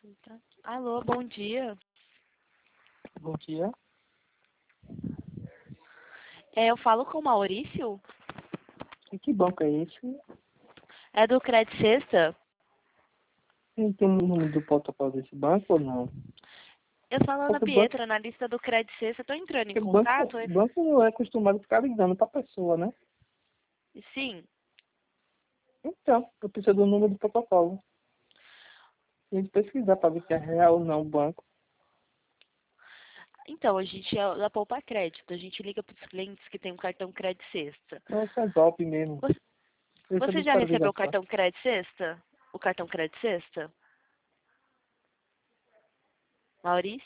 Alô, bom dia. Bom dia. Eu falo com o Maurício? E que banco é esse? É do Credit Sexta? Tem o número do protocolo desse banco ou não? Eu sou a Ana Porque o banco, Pietra, na lista do Credit Sexta. Tô entrando em porque o banco, contato? o banco não é acostumado a ficar ligando para a pessoa, né? Sim. Então, eu preciso do número do protocolo. A gente pesquisar para ver se é real ou não o banco. Então, a gente é da Poupa Crédito. A gente liga para os clientes que têm um cartão Credit Sexta. Não, isso é golpe mesmo. Você Esse é você já para recebeu o ligação. cartão Credit Sexta? O cartão Credit Sexta? Maurício?